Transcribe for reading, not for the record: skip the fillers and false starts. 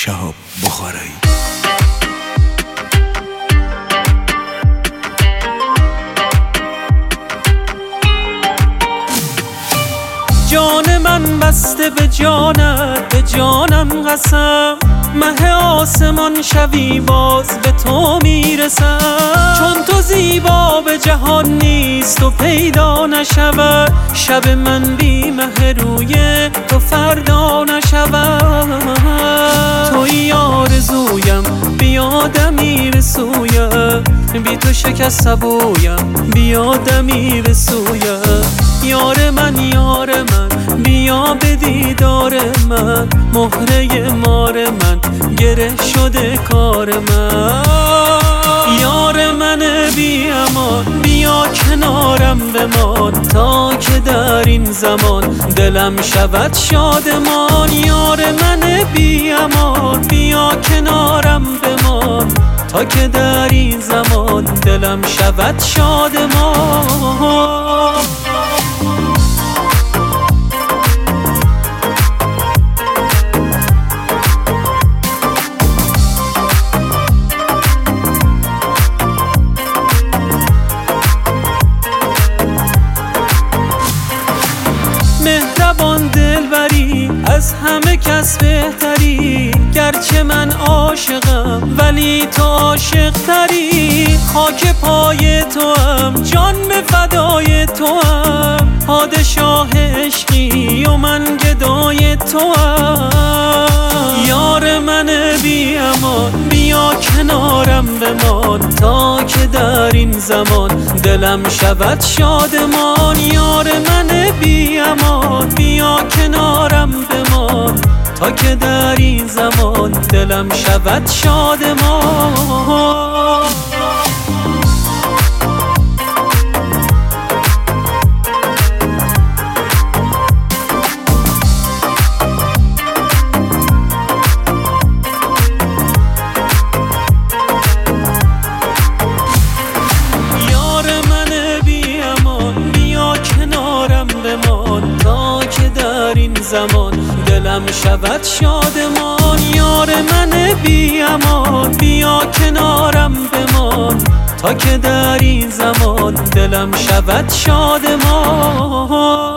شهاب بخارایی. جان من بسته به جانت، به جانم قسم، مه آسمان شبی باز به تو میرسم. چون تو زیبا به جهان نیست و پیدا نشود، شب من بی مه روی تو فردا نشود. توی آرزویم بیا دمیر سویم، بی تو شکست سبویم بیا دمیر سویم. یار من یار من بیا به دیدار من، مهره مار من گره شده کار من. یار من بی امان بیا کنارم بمان، تا که در این زمان دلم شود شادمان. یار من بی امان بیا کنارم بمان، تا که در این زمان دلم شود شادمان. مهربان دلبری از همه کس بهتری، گرچه من عاشقم ولی تو عاشق تری. خاک پای تو هم جان به فدای تو هم، پادشاه عشقی و من گدای تو هم. یار من بی امان بیا کنارم بمان، تا که در این زمان دلم شود شادمان. یار من بی امان بیا کنارم بمان، تا که در این زمان دلم شود شادمان. تا که در این زمان دلم شود شادمان. یار من بی امان بیا کنارم بمان، تا که در این زمان دلم شود شادمان.